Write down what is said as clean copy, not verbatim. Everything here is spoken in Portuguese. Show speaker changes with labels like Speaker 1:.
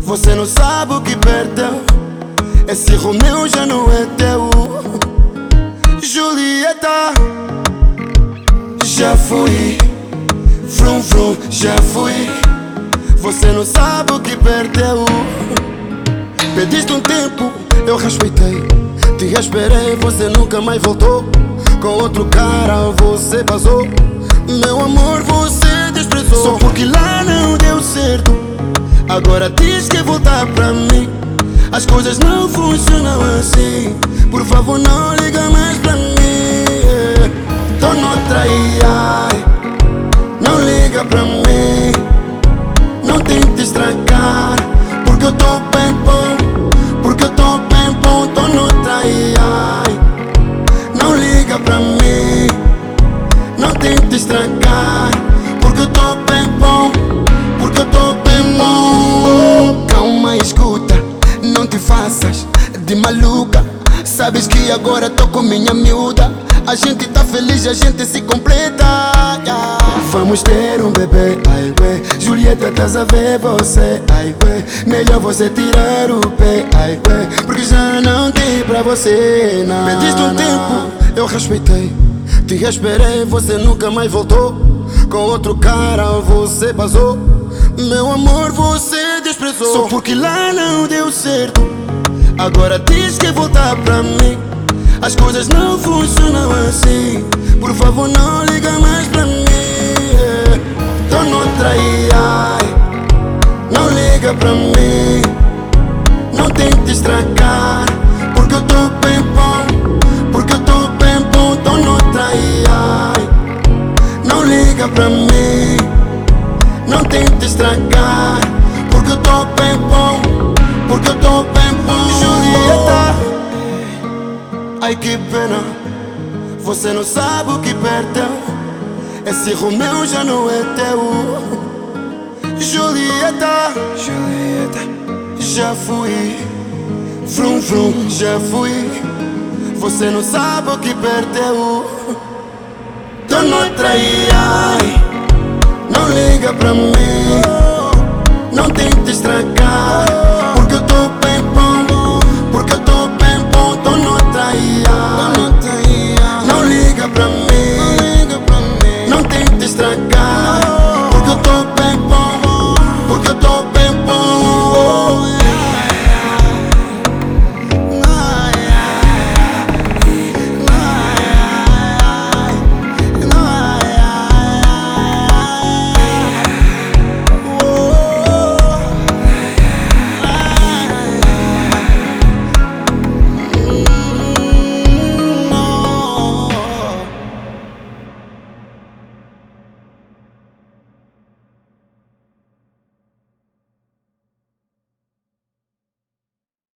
Speaker 1: Você não sabe o que perdeu. Esse Romeu já não é teu. Julieta, já fui. Frum frum, já fui. Você não sabe o que perdeu. Pediste um tempo, eu respeitei. Te esperei, você nunca mais voltou. Com outro cara você passou. Meu amor, você desprezou. Só porque lá não deu certo, agora diz que voltar pra mim. As coisas não funcionam assim. Por favor, não liga mais pra mim. Tô noutra ai. Não liga pra mim. Não tente estragar, porque eu tô bem bom. Porque eu tô bem bom. Tô noutra ai. Não liga pra mim. Não tente estragar, porque eu tô bem bom. Porque eu tô bem bom. Calma e escuta, não te faças de maluca. Sabes que agora tô com minha miúda. A gente tá feliz, a gente se completa, yeah. Vamos ter um bebê, ai ué. Julieta, estás a ver você, ai ué. Melhor você tirar o pé, ai ué. Porque já não tem pra você, não. Pediste um tempo, eu respeitei. Te esperei, você nunca mais voltou. Com outro cara você passou. Meu amor, você desprezou. Só porque lá não deu certo, agora diz que voltar pra mim. As coisas não funcionam assim. Por favor, não liga mais pra mim. Tô noutra ai. Não liga pra mim. Não tente estragar, porque eu tô bem bom. Porque eu tô bem bom. Tô noutra ai. Não liga pra mim. Não tente estragar, porque eu tô bem bom. Porque eu tô bem bom. Julieta, ai que pena, você não sabe o que perdeu. Esse Romeu já não é teu. Julieta, já fui. Frum frum, já fui. Você não sabe o que perdeu. Tô noutra ai. Não liga pra mim.